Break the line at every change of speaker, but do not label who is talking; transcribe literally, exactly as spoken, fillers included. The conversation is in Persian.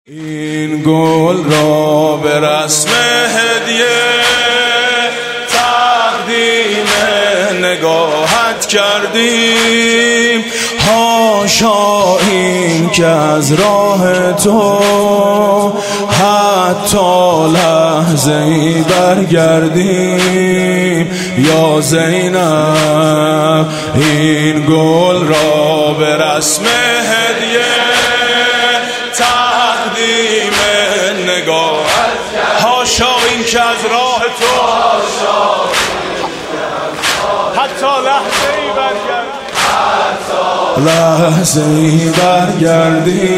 این گل را به رسم هدیه تقدیم نگاهت کردیم. حاشا این که از راه تو حتی لحظه ای برگردیم. یا زینب این گل را به رسم هدیه تقدیم نگاهت. حاشا این که از راه تو حتی لحظه ای برگردیم. لحظه ای برگردیم.